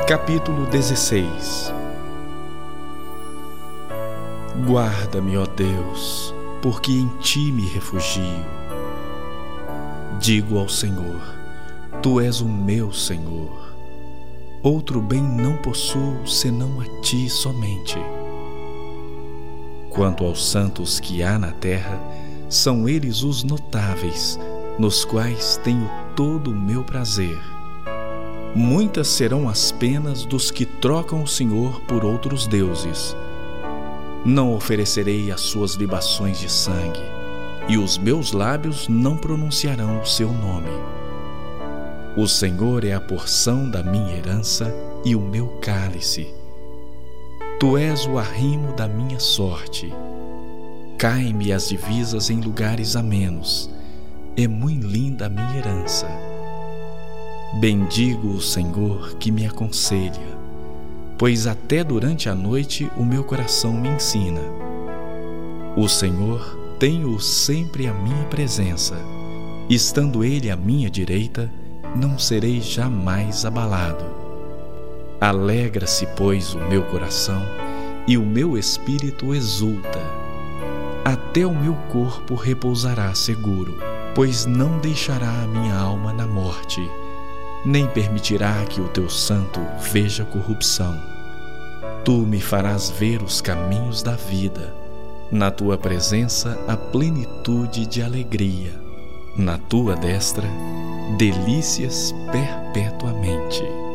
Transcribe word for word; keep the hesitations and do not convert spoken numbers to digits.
Capítulo dezesseis. Guarda-me, ó Deus, porque em Ti me refugio. Digo ao Senhor: Tu és o meu Senhor. Outro bem não possuo senão a Ti somente. Quanto aos santos que há na terra, são eles os notáveis, nos quais tenho todo o meu prazer. Muitas serão as penas dos que trocam o Senhor por outros deuses. Não oferecerei as suas libações de sangue, e os meus lábios não pronunciarão o seu nome. O Senhor é a porção da minha herança e o meu cálice. Tu és o arrimo da minha sorte. Caem-me as divisas em lugares amenos. É muito linda a minha herança. Bendigo o Senhor que me aconselha, pois até durante a noite o meu coração me ensina. O Senhor tem-o sempre à minha presença. Estando Ele à minha direita, não serei jamais abalado. Alegra-se, pois, o meu coração, e o meu espírito exulta. Até o meu corpo repousará seguro, pois não deixará a minha alma na morte, nem permitirá que o teu santo veja corrupção. Tu me farás ver os caminhos da vida. Na tua presença a plenitude de alegria. Na tua destra, delícias perpetuamente.